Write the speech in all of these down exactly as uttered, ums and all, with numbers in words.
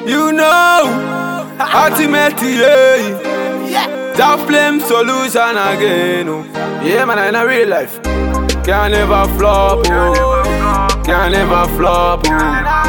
You know, ultimately, yeah. That flame solution again. Oh. Yeah, man, in a real life. Can never flop, oh. Can never flop, oh.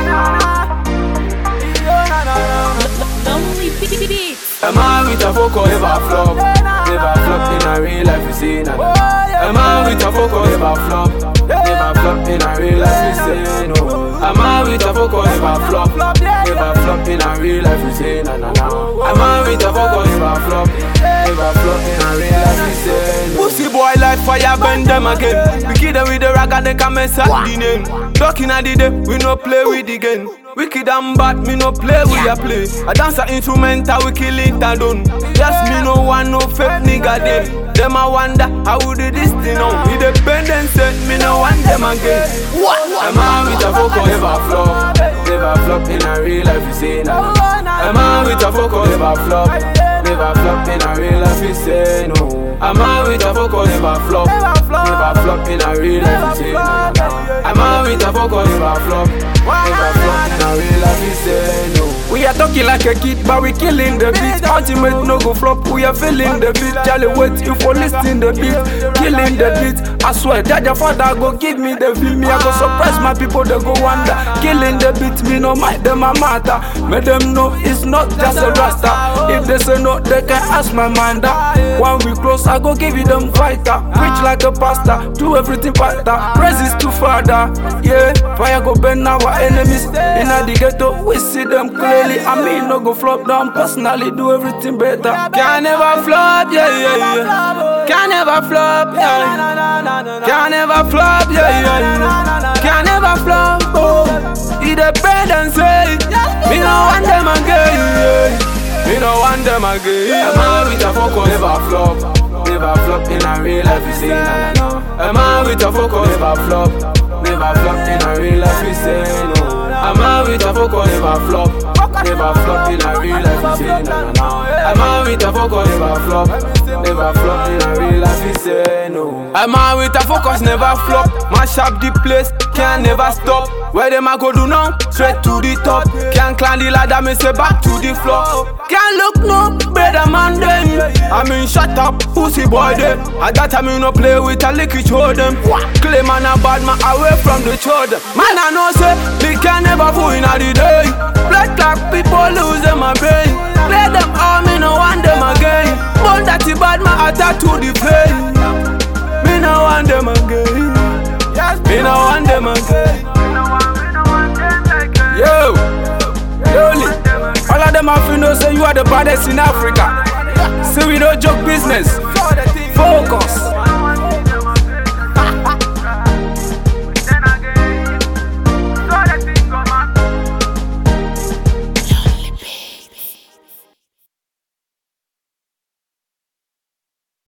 A man with a focus never flop. Never flop in a real life, you see that. A man with a focus never flop. Never flop in a real life, you say no. A man with a focus never flop. Never flop in a real life, you say na na na. A man with a focus never flop. Never flop in a real life, you say no. Pussy boy like fire, bend them again. We kill them with the rag and they come and start the name. Talking at the day, we no play with the game. Wicked and bad, me no play with ya play. I dance a instrumental, we kill it and done. Yes, me no want no fake nigga them. Them I wonder how would do this thing on. Independent set, me no want them again. What? A man with a focus never flop. Never flop in a real life, you say no. A man with a focus never flop. Never flop in a real life, you say no. A man with a focus never flop. Never flop in a real life, you say no. A man with a focus never flop. Never flop in a real life, you say no. We are talking like a kid, but we killing the beat. Ultimate no go flop, we are feeling the beat. Charlie wait you for listening the beat, killing the beat. I swear that your father go give me the feel. Me I go surprise my people, they go wonder. Killing the beat, me no mind them a matter. Make them know it's not just a rasta. If they say no, they can ask my manda. When we close, I go give you them fighter. Preach like a pastor, do everything better. Praises to Father, yeah. Fire go burn our enemies. In the ghetto, we see them clearly. I mean, no go flop down. Personally, do everything better. Can never flop, yeah, yeah, yeah. Can never flop, yeah. Can never flop, yeah, yeah. Can never flop, oh. He depend and say, me no want them again. Me no want them again. A man with a focus never flop. Never flop in a real life, you say na na na. A man with a focus never flop. Never flop in a real life, you say no. A man with a focus never flop. Never flop in a real life, you say na na na. A man with a focus never flop. Never flop in a real life, you say no. A man with a focus never flop. Mash up the place, can never stop. Where them a go do now? Straight to the top. Can't climb the ladder, me say back to the floor. Can't look no better man them. I mean shut up, pussy boy them. I got a me no play with a licky show them. Claim man a bad man away from the children. Man I know say, me can never fool in a the day. Black clock people lose them a brain. Play them all, me no want them again. But that the bad man attack to the play. Me no want them again. Me no want them again. Yo, Loli, all of them have to know say you are the baddest in Africa. So we don't joke business. Focus.